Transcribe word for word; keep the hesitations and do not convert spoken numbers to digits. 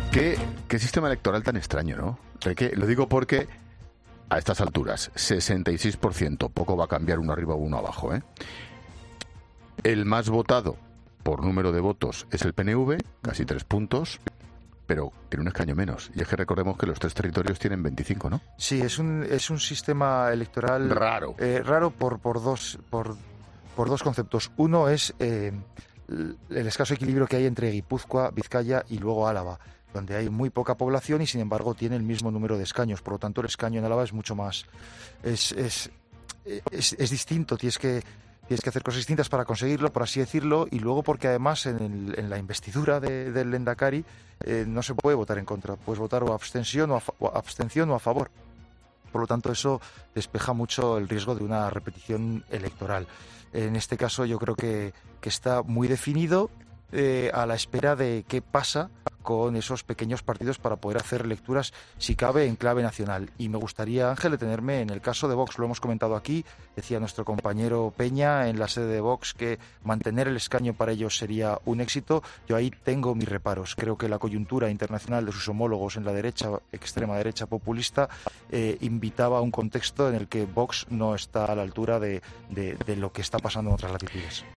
¿Qué, qué sistema electoral tan extraño, ¿no? Que, lo digo porque a estas alturas, sesenta y seis por ciento, poco va a cambiar uno arriba o uno abajo, ¿eh? El más votado por número de votos es el P N V, casi tres puntos, pero tiene un escaño menos. Y es que recordemos que los tres territorios tienen veinticinco, ¿no? Sí, es un, es un sistema electoral raro, eh, raro por, por, dos, por, por dos conceptos. Uno es eh, el escaso equilibrio que hay entre Guipúzcoa, Vizcaya y luego Álava, donde hay muy poca población y sin embargo tiene el mismo número de escaños. Por lo tanto, el escaño en Álava es mucho más... Es, es, es, es distinto, tienes que... Tienes que hacer cosas distintas para conseguirlo, por así decirlo, y luego porque además en, el, en la investidura de, del Lehendakari eh, no se puede votar en contra, puedes votar o abstención o, a, o abstención o a favor. Por lo tanto, eso despeja mucho el riesgo de una repetición electoral. En este caso yo creo que, que está muy definido eh, a la espera de qué pasa con esos pequeños partidos para poder hacer lecturas, si cabe, en clave nacional. Y me gustaría, Ángel, detenerme en el caso de Vox. Lo hemos comentado aquí, decía nuestro compañero Peña en la sede de Vox que mantener el escaño para ellos sería un éxito. Yo ahí tengo mis reparos. Creo que la coyuntura internacional de sus homólogos en la derecha, extrema derecha populista, eh, invitaba a un contexto en el que Vox no está a la altura de, de, de lo que está pasando en otras latitudes.